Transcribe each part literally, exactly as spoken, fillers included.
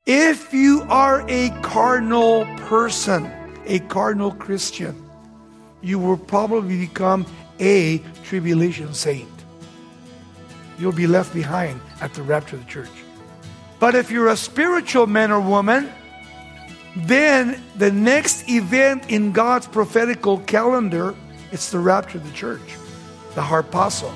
If you are a carnal person, a carnal Christian, you will probably become a tribulation saint. You'll be left behind at the rapture of the church. But if you're a spiritual man or woman, then the next event in God's prophetical calendar, it's the rapture of the church, the harpazo.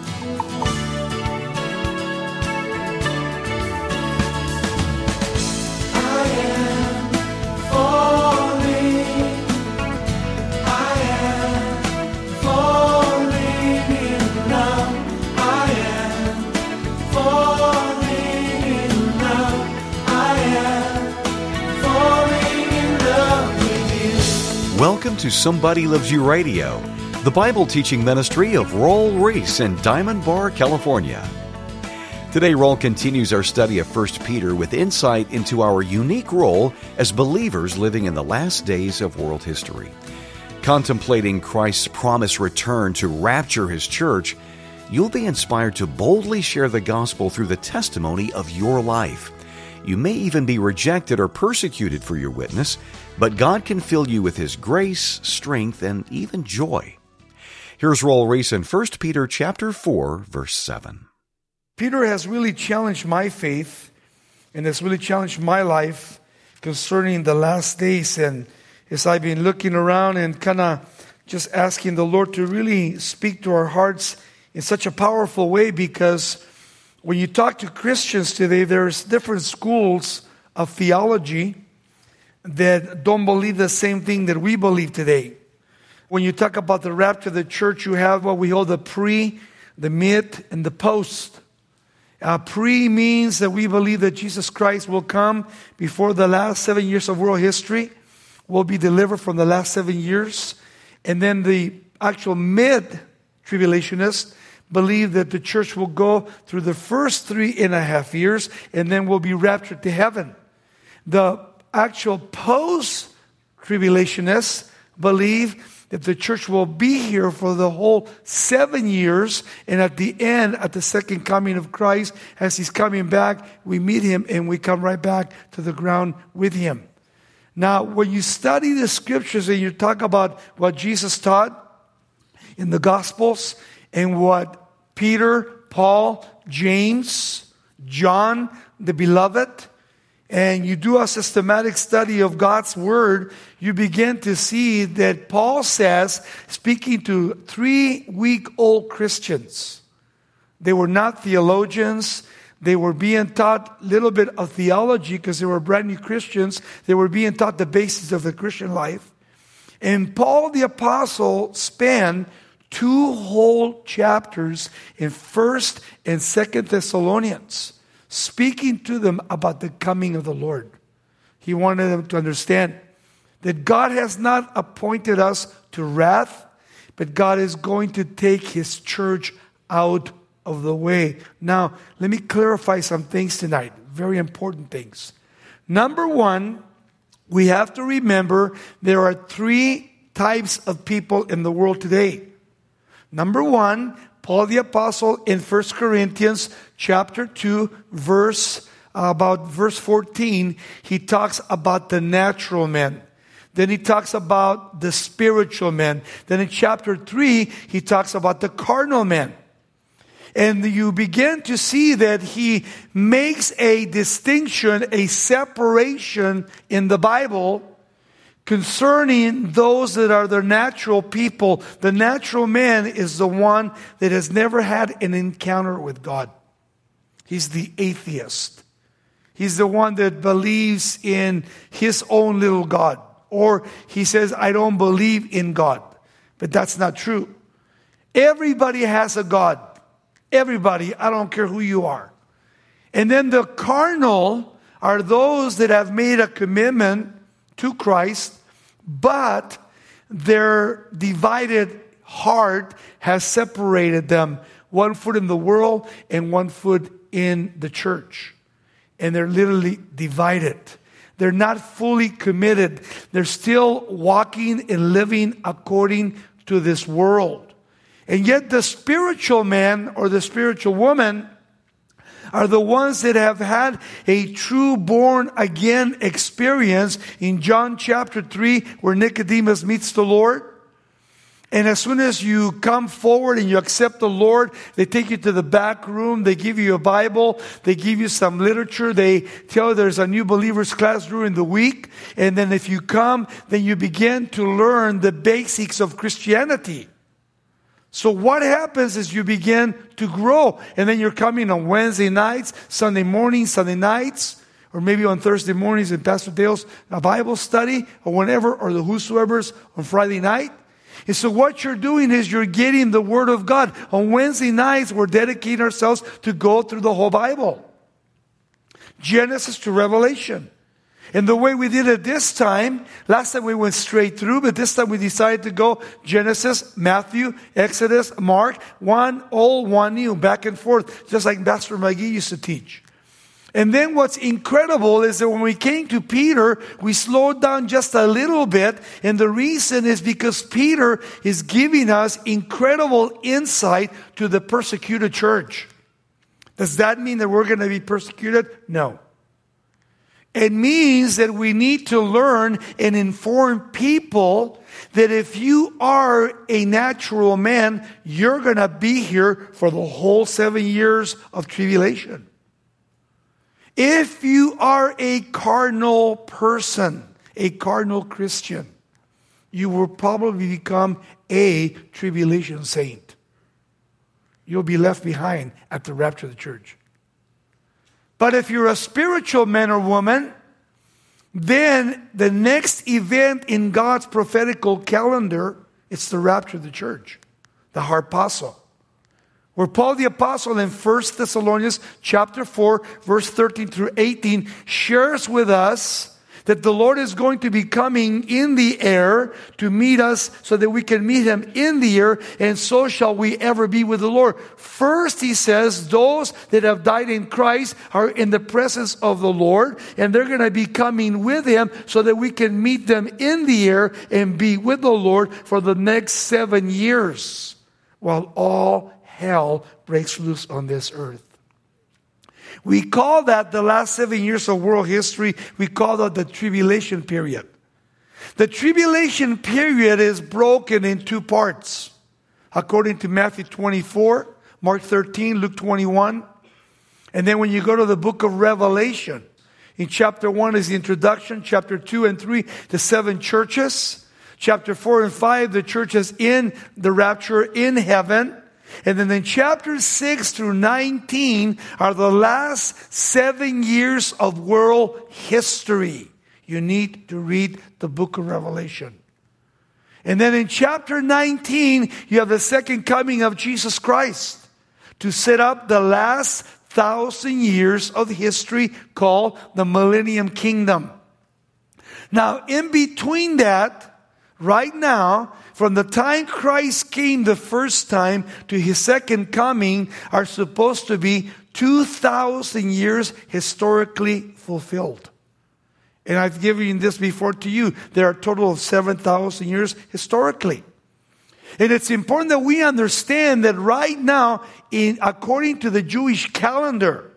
Welcome to Somebody Loves You Radio, the Bible teaching ministry of Raul Ries in Diamond Bar, California. Today, Raul continues our study of First Peter with insight into our unique role as believers living in the last days of world history. Contemplating Christ's promised return to rapture His church, you'll be inspired to boldly share the gospel through the testimony of your life. You may even be rejected or persecuted for your witness, but God can fill you with His grace, strength, and even joy. Here's Raul Ries in First Peter chapter four, verse seven. Peter has really challenged my faith and has really challenged my life concerning the last days. And as I've been looking around and kind of just asking the Lord to really speak to our hearts in such a powerful way, because when you talk to Christians today, there's different schools of theology that don't believe the same thing that we believe today. When you talk about the rapture of the church, you have what we call the pre, the mid, and the post. Uh, pre means that we believe that Jesus Christ will come before the last seven years of world history. Will be delivered from the last seven years. And then the actual mid-tribulationists believe that the church will go through the first three and a half years and then will be raptured to heaven. The actual post-tribulationists believe that the church will be here for the whole seven years, and at the end, at the second coming of Christ, as He's coming back, we meet Him and we come right back to the ground with Him. Now, when you study the scriptures and you talk about what Jesus taught in the Gospels and what Peter, Paul, James, John, the beloved, and you do a systematic study of God's Word, you begin to see that Paul says, speaking to three-week-old Christians, they were not theologians. They were being taught a little bit of theology because they were brand new Christians. They were being taught the basis of the Christian life. And Paul the Apostle spent two whole chapters in First and Second Thessalonians speaking to them about the coming of the Lord. He wanted them to understand that God has not appointed us to wrath, but God is going to take His church out of the way. Now, let me clarify some things tonight. Very important things. Number one, we have to remember there are three types of people in the world today. Number one, Paul the Apostle in First Corinthians chapter two, verse uh, about verse fourteen, he talks about the natural man. Then he talks about the spiritual man. Then in chapter three, he talks about the carnal man. And you begin to see that he makes a distinction, a separation in the Bible concerning those that are the natural people. The natural man is the one that has never had an encounter with God. He's the atheist. He's the one that believes in his own little God. Or he says, I don't believe in God. But that's not true. Everybody has a God. Everybody, I don't care who you are. And then the carnal are those that have made a commitment to Christ, but their divided heart has separated them. One foot in the world and one foot in the church. And they're literally divided. They're not fully committed. They're still walking and living according to this world. And yet the spiritual man or the spiritual woman are the ones that have had a true born again experience in John chapter three, where Nicodemus meets the Lord. And as soon as you come forward and you accept the Lord, they take you to the back room, they give you a Bible, they give you some literature, they tell you there's a new believers class during the week. And then if you come, then you begin to learn the basics of Christianity. So what happens is you begin to grow. And then you're coming on Wednesday nights, Sunday mornings, Sunday nights, or maybe on Thursday mornings in Pastor Dale's Bible study, or whenever, or the whosoever's on Friday night. And so what you're doing is you're getting the Word of God. On Wednesday nights, we're dedicating ourselves to go through the whole Bible. Genesis to Revelation. And the way we did it this time, last time we went straight through, but this time we decided to go Genesis, Matthew, Exodus, Mark, one old, one new, back and forth, just like Pastor McGee used to teach. And then what's incredible is that when we came to Peter, we slowed down just a little bit. And the reason is because Peter is giving us incredible insight to the persecuted church. Does that mean that we're going to be persecuted? No. It means that we need to learn and inform people that if you are a natural man, you're going to be here for the whole seven years of tribulation. If you are a carnal person, a carnal Christian, you will probably become a tribulation saint. You'll be left behind at the rapture of the church. But if you're a spiritual man or woman, then the next event in God's prophetical calendar, it's the rapture of the church, the harpazo. Where Paul the Apostle in First Thessalonians chapter four, verse thirteen through eighteen, shares with us that the Lord is going to be coming in the air to meet us so that we can meet Him in the air, and so shall we ever be with the Lord. First, he says, those that have died in Christ are in the presence of the Lord, and they're going to be coming with Him so that we can meet them in the air and be with the Lord for the next seven years, while all hell breaks loose on this earth. We call that the last seven years of world history, we call that the tribulation period. The tribulation period is broken in two parts. According to Matthew twenty-four, Mark thirteen, Luke twenty-one. And then when you go to the book of Revelation, in chapter one is the introduction, chapter two and three, the seven churches. Chapter four and five, the churches in the rapture in heaven. And then in chapter six through nineteen are the last seven years of world history. You need to read the book of Revelation. And then in chapter nineteen, you have the second coming of Jesus Christ to set up the last thousand years of history called the Millennium Kingdom. Now, in between that, right now, from the time Christ came the first time to His second coming are supposed to be two thousand years historically fulfilled. And I've given this before to you. There are a total of seven thousand years historically. And it's important that we understand that right now, in according to the Jewish calendar,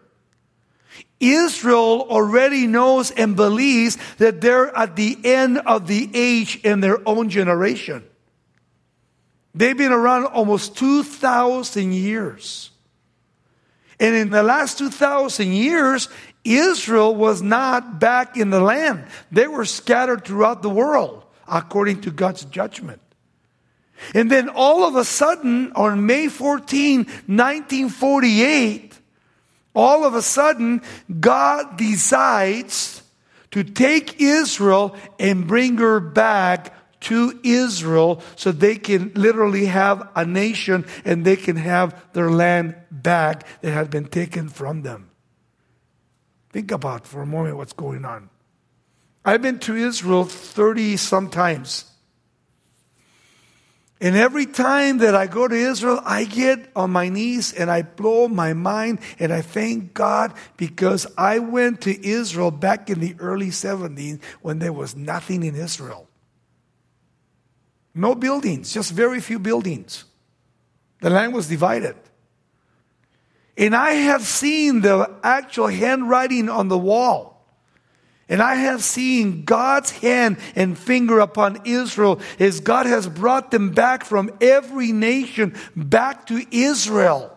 Israel already knows and believes that they're at the end of the age in their own generation. They've been around almost two thousand years. And in the last two thousand years, Israel was not back in the land. They were scattered throughout the world, according to God's judgment. And then all of a sudden, on May fourteenth, nineteen forty-eight, all of a sudden, God decides to take Israel and bring her back to Israel so they can literally have a nation and they can have their land back that had been taken from them. Think about for a moment what's going on. I've been to Israel thirty some times. And every time that I go to Israel, I get on my knees and I blow my mind and I thank God because I went to Israel back in the early seventies when there was nothing in Israel. No buildings, just very few buildings. The land was divided. And I have seen the actual handwriting on the wall. And I have seen God's hand and finger upon Israel as God has brought them back from every nation back to Israel.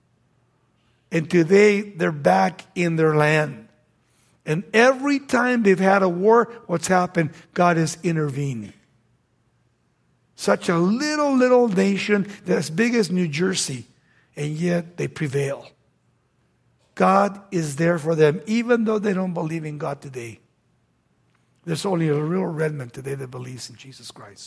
And today they're back in their land. And every time they've had a war, what's happened? God has intervened. Such a little, little nation that's as big as New Jersey, and yet they prevail. God is there for them, even though they don't believe in God today. There's only a real remnant today that believes in Jesus Christ.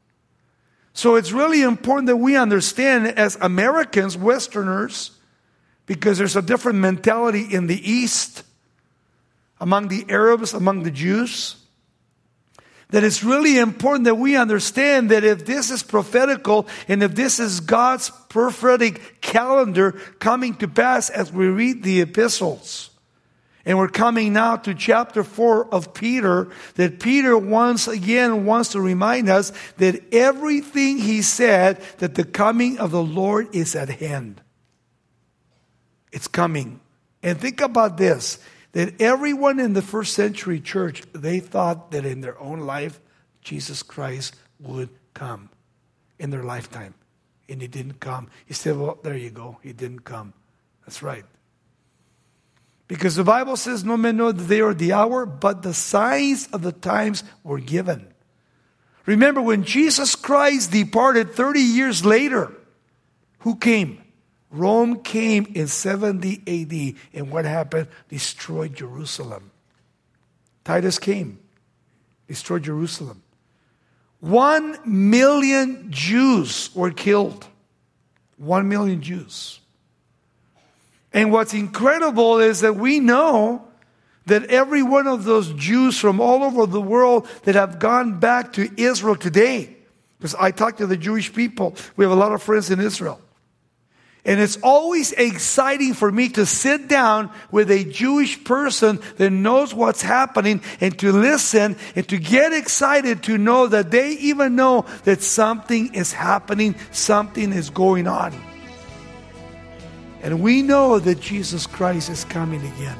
So it's really important that we understand as Americans, Westerners, because there's a different mentality in the East, among the Arabs, among the Jews, that it's really important that we understand that if this is prophetical and if this is God's prophetic calendar coming to pass as we read the epistles, and we're coming now to chapter four of Peter, that Peter once again wants to remind us that everything he said, that the coming of the Lord is at hand. It's coming. And think about this, that everyone in the first century church, they thought that in their own life, Jesus Christ would come in their lifetime. And he didn't come. He said, well, there you go. He didn't come. That's right. Because the Bible says, no man knows the day or the hour, but the signs of the times were given. Remember, when Jesus Christ departed thirty years later, who came? Rome came in seventy A D, and what happened? Destroyed Jerusalem. Titus came, destroyed Jerusalem. One million Jews were killed. One million Jews. And what's incredible is that we know that every one of those Jews from all over the world that have gone back to Israel today, because I talk to the Jewish people, we have a lot of friends in Israel. And it's always exciting for me to sit down with a Jewish person that knows what's happening and to listen and to get excited to know that they even know that something is happening, something is going on. And we know that Jesus Christ is coming again.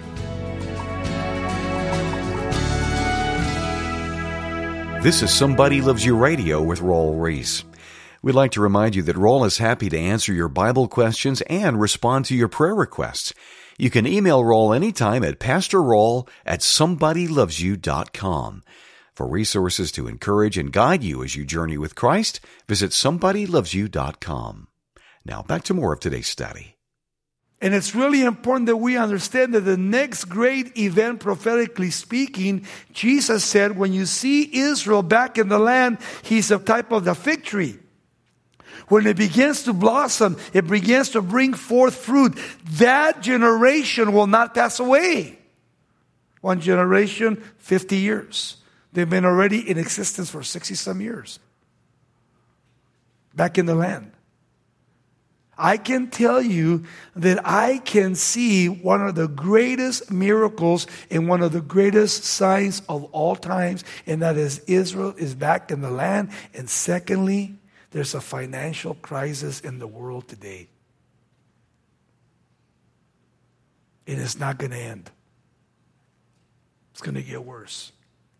This is Somebody Loves You Radio with Raul Ries. We'd like to remind you that Raul is happy to answer your Bible questions and respond to your prayer requests. You can email Raul anytime at pastor raul at somebody loves you dot com. For resources to encourage and guide you as you journey with Christ, visit somebody loves you dot com. Now back to more of today's study. And it's really important that we understand that the next great event, prophetically speaking, Jesus said, when you see Israel back in the land, he's a type of the fig tree. When it begins to blossom, it begins to bring forth fruit. That generation will not pass away. One generation, fifty years. They've been already in existence for sixty some years. Back in the land. I can tell you that I can see one of the greatest miracles and one of the greatest signs of all times, and that is Israel is back in the land. And secondly, there's a financial crisis in the world today. It is not going to end. It's going to get worse.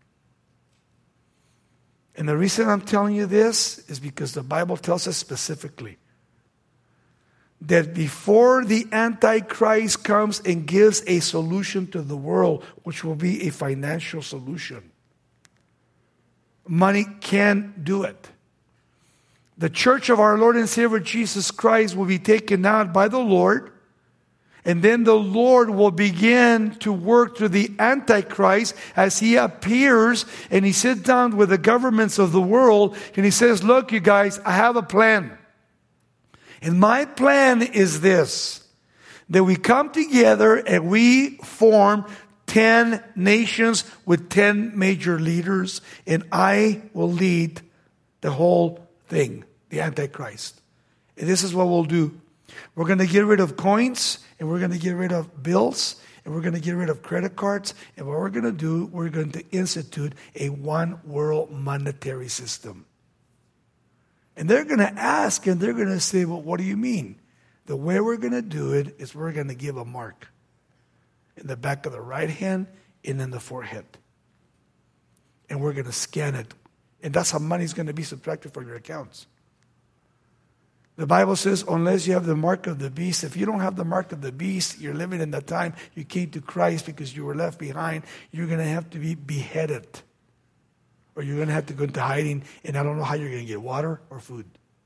And the reason I'm telling you this is because the Bible tells us specifically that before the Antichrist comes and gives a solution to the world, which will be a financial solution, money can't do it. The church of our Lord and Savior Jesus Christ will be taken out by the Lord, and then the Lord will begin to work through the Antichrist as he appears and he sits down with the governments of the world and he says, look, you guys, I have a plan. And my plan is this, that we come together and we form ten nations with ten major leaders, and I will lead the whole thing, the Antichrist. And this is what we'll do. We're going to get rid of coins, and we're going to get rid of bills, and we're going to get rid of credit cards, and what we're going to do, we're going to institute a one world monetary system. And they're going to ask, and they're going to say, well, what do you mean? The way we're going to do it is we're going to give a mark in the back of the right hand and in the forehead. And we're going to scan it. And that's how money is going to be subtracted from your accounts. The Bible says, unless you have the mark of the beast, if you don't have the mark of the beast, you're living in the time you came to Christ because you were left behind, you're going to have to be beheaded. Or you're going to have to go into hiding, and I don't know how you're going to get water or food.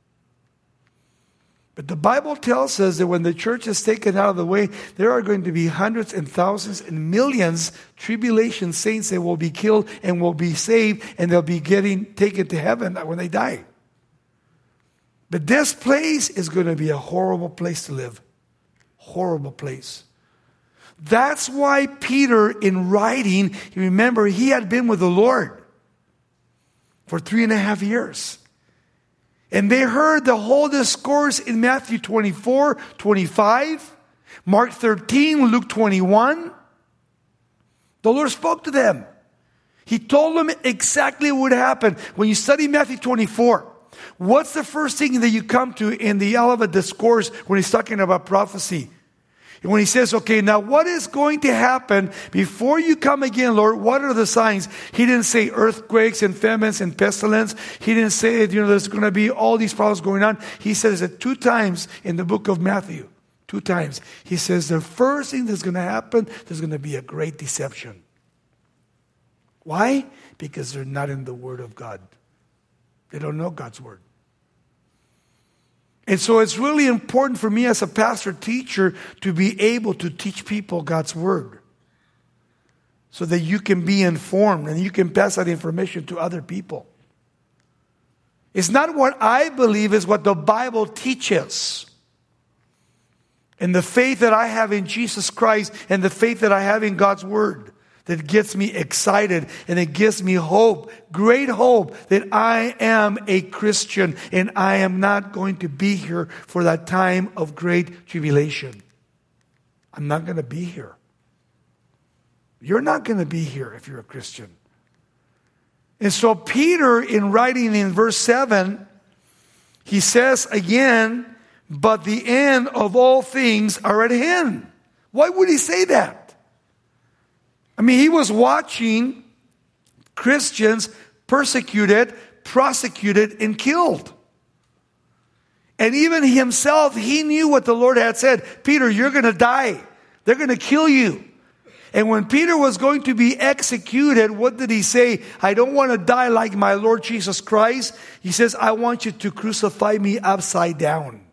But the Bible tells us that when the church is taken out of the way, there are going to be hundreds and thousands and millions tribulation saints that will be killed and will be saved, and they'll be getting taken to heaven when they die. But this place is going to be a horrible place to live. Horrible place. That's why Peter, in writing, you remember, he had been with the Lord for three and a half years. And they heard the whole discourse in Matthew twenty-four, twenty-five, Mark thirteen, Luke twenty-one. The Lord spoke to them. He told them exactly what would happen. When you study Matthew twenty-four, what's the first thing that you come to in the Olivet Discourse when he's talking about prophecy? And when he says, okay, now what is going to happen before you come again, Lord? What are the signs? He didn't say earthquakes and famines and pestilence. He didn't say, you know, there's going to be all these problems going on. He says it two times in the book of Matthew. Two times. He says the first thing that's going to happen, there's going to be a great deception. Why? Because they're not in the Word of God. They don't know God's Word. And so it's really important for me as a pastor teacher to be able to teach people God's Word so that you can be informed and you can pass that information to other people. It's not what I believe, it's what the Bible teaches. And the faith that I have in Jesus Christ and the faith that I have in God's Word that gets me excited and it gives me hope, great hope that I am a Christian and I am not going to be here for that time of great tribulation. I'm not going to be here. You're not going to be here if you're a Christian. And so Peter, in writing in verse seven, he says again, but the end of all things are at hand. Why would he say that? I mean, he was watching Christians persecuted, prosecuted, and killed. And even himself, he knew what the Lord had said. Peter, you're going to die. They're going to kill you. And when Peter was going to be executed, what did he say? I don't want to die like my Lord Jesus Christ. He says, I want you to crucify me upside down.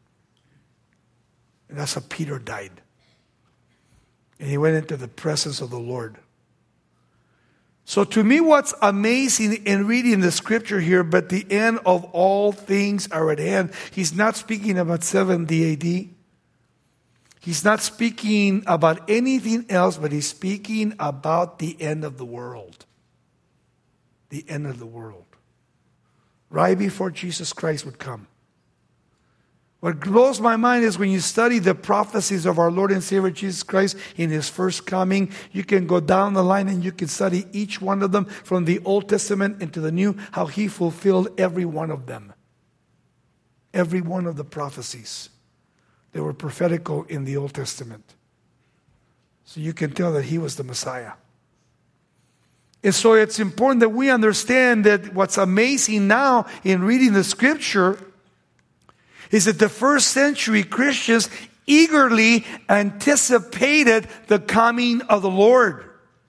And that's how Peter died. And he went into the presence of the Lord. So to me, what's amazing in reading the scripture here, but the end of all things are at hand. He's not speaking about seventy A D. He's not speaking about anything else, but he's speaking about the end of the world. The end of the world. Right before Jesus Christ would come. What blows my mind is when you study the prophecies of our Lord and Savior Jesus Christ in His first coming, you can go down the line and you can study each one of them from the Old Testament into the New, how He fulfilled every one of them. Every one of the prophecies. They were prophetical in the Old Testament. So you can tell that He was the Messiah. And so it's important that we understand that what's amazing now in reading the Scripture is that the first century Christians eagerly anticipated the coming of the Lord.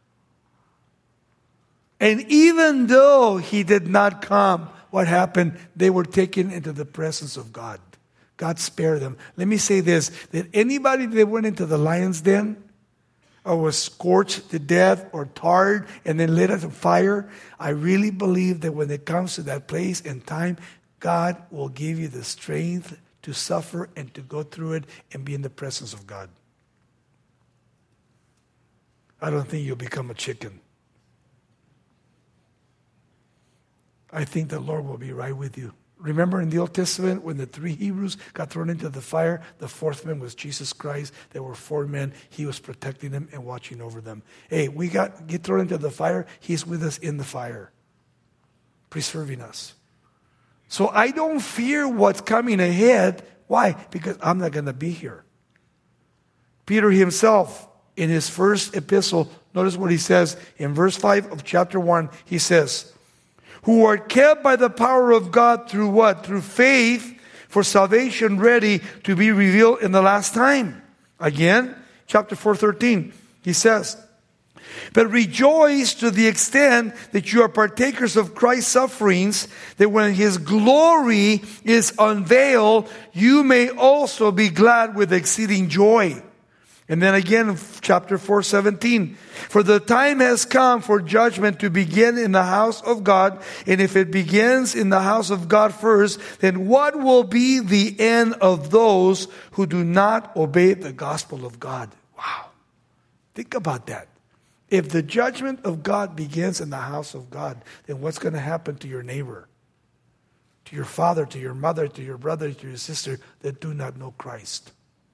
And even though He did not come, what happened? They were taken into the presence of God. God spared them. Let me say this, that anybody that went into the lion's den or was scorched to death or tarred and then lit on fire, I really believe that when it comes to that place and time, God will give you the strength to suffer and to go through it and be in the presence of God. I don't think you'll become a chicken. I think the Lord will be right with you. Remember in the Old Testament when the three Hebrews got thrown into the fire, the fourth man was Jesus Christ. There were four men. He was protecting them and watching over them. Hey, we got get thrown into the fire. He's with us in the fire, preserving us. So I don't fear what's coming ahead Why? Because I'm not going to be here. Peter himself, in his first epistle, notice what he says in verse five of chapter one. He says, who are kept by the power of God through what? Through faith for salvation ready to be revealed in the last time. Again, chapter four, thirteen, he says, but rejoice to the extent that you are partakers of Christ's sufferings, that when His glory is unveiled, you may also be glad with exceeding joy. And then again, chapter four, seventeen, for the time has come for judgment to begin in the house of God. And if it begins in the house of God first, then what will be the end of those who do not obey the gospel of God? Wow. Think about that. If the judgment of God begins in the house of God, then what's going to happen to your neighbor, to your father, to your mother, to your brother, to your sister that do not know Christ?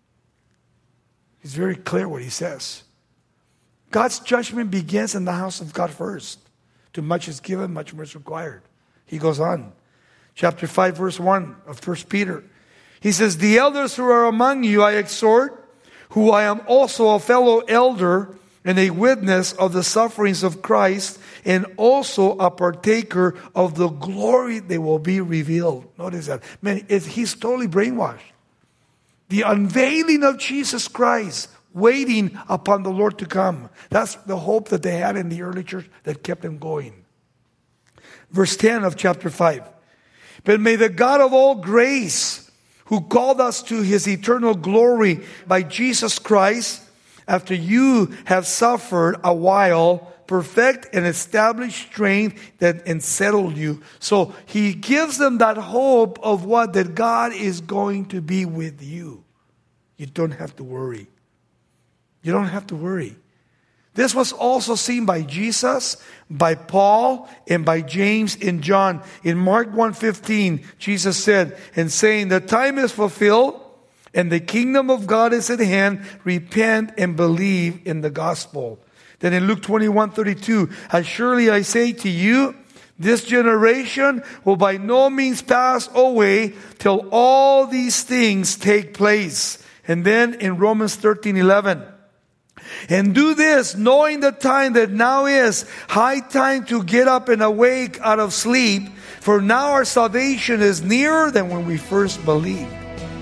It's very clear what he says. God's judgment begins in the house of God first. Too much is given, much more is required. He goes on. Chapter five, verse one of First Peter. He says, the elders who are among you I exhort, who I am also a fellow elder and a witness of the sufferings of Christ, and also a partaker of the glory that will be revealed. Notice that. Man, it, he's totally brainwashed. The unveiling of Jesus Christ, waiting upon the Lord to come. That's the hope that they had in the early church that kept them going. Verse ten of chapter five. But may the God of all grace, who called us to His eternal glory by Jesus Christ, after you have suffered a while, perfect and establish strength that and settle you. So he gives them that hope of what? That God is going to be with you. You don't have to worry. You don't have to worry. This was also seen by Jesus, by Paul, and by James and John. In Mark one fifteen, Jesus said, and saying, the time is fulfilled, and the kingdom of God is at hand. Repent and believe in the gospel. Then in Luke twenty-one thirty-two, as surely I say to you, this generation will by no means pass away till all these things take place. And then in Romans thirteen eleven, and do this, knowing the time that now is high time to get up and awake out of sleep, for now our salvation is nearer than when we first believed.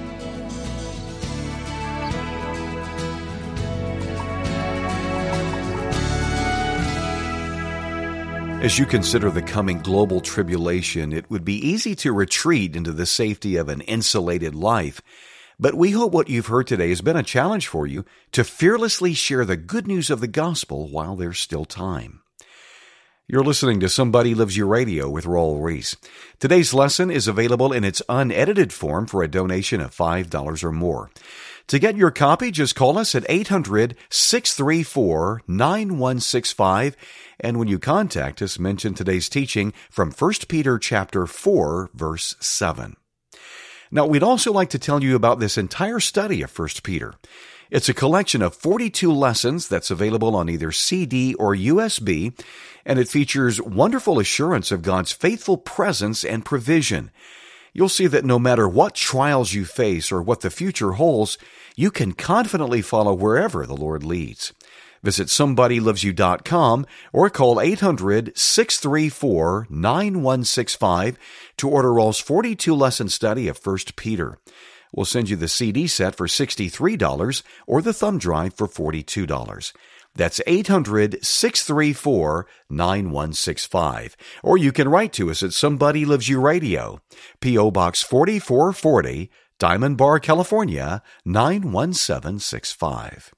As you consider the coming global tribulation, it would be easy to retreat into the safety of an insulated life. But we hope what you've heard today has been a challenge for you to fearlessly share the good news of the gospel while there's still time. You're listening to Somebody Loves You Radio with Raul Ries. Today's lesson is available in its unedited form for a donation of five dollars or more. To get your copy, just call us at eight hundred, six three four, nine one six five, and when you contact us, mention today's teaching from First Peter chapter four, verse seven. Now, we'd also like to tell you about this entire study of First Peter. It's a collection of forty-two lessons that's available on either C D or U S B, and it features wonderful assurance of God's faithful presence and provision. You'll see that no matter what trials you face or what the future holds, you can confidently follow wherever the Lord leads. Visit somebody loves you dot com or call eight hundred, six three four, nine one six five to order Raul's forty-two lesson study of First Peter. We'll send you the C D set for sixty-three dollars or the thumb drive for forty-two dollars. That's eight hundred, six three four, nine one six five. Or you can write to us at Somebody Loves You Radio, P O Box forty-four forty, Diamond Bar, California, nine one seven six five.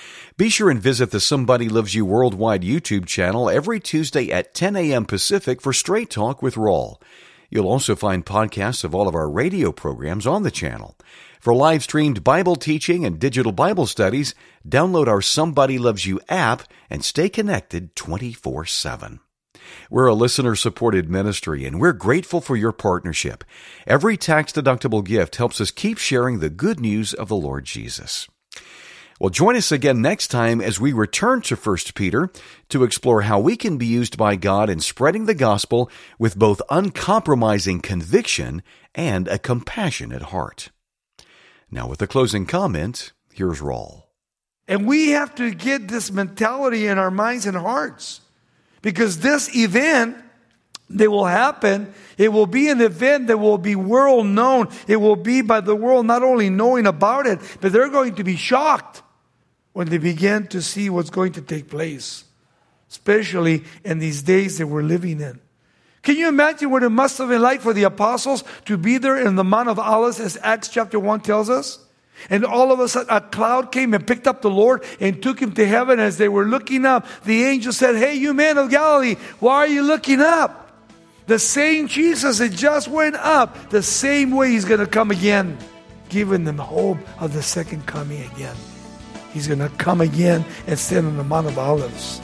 Be sure and visit the Somebody Loves You Worldwide YouTube channel every Tuesday at ten a.m. Pacific for Straight Talk with Raul. You'll also find podcasts of all of our radio programs on the channel. For live-streamed Bible teaching and digital Bible studies, download our Somebody Loves You app and stay connected twenty-four seven. We're a listener-supported ministry, and we're grateful for your partnership. Every tax-deductible gift helps us keep sharing the good news of the Lord Jesus. Well, join us again next time as we return to First Peter to explore how we can be used by God in spreading the gospel with both uncompromising conviction and a compassionate heart. Now with the closing comment, here's Raul. And we have to get this mentality in our minds and hearts. Because this event that will happen, it will be an event that will be world known. It will be by the world not only knowing about it, but they're going to be shocked when they begin to see what's going to take place. Especially in these days that we're living in. Can you imagine what it must have been like for the apostles to be there in the Mount of Olives, as Acts chapter one tells us? And all of a sudden a cloud came and picked up the Lord and took him to heaven. As they were looking up, the angel said, "Hey, you men of Galilee, why are you looking up?" The same Jesus that just went up, the same way he's going to come again, giving them hope of the second coming again. He's going to come again and stand on the Mount of Olives.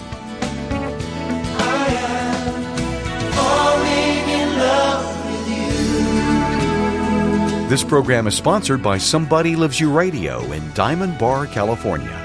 This program is sponsored by Somebody Loves You Radio in Diamond Bar, California.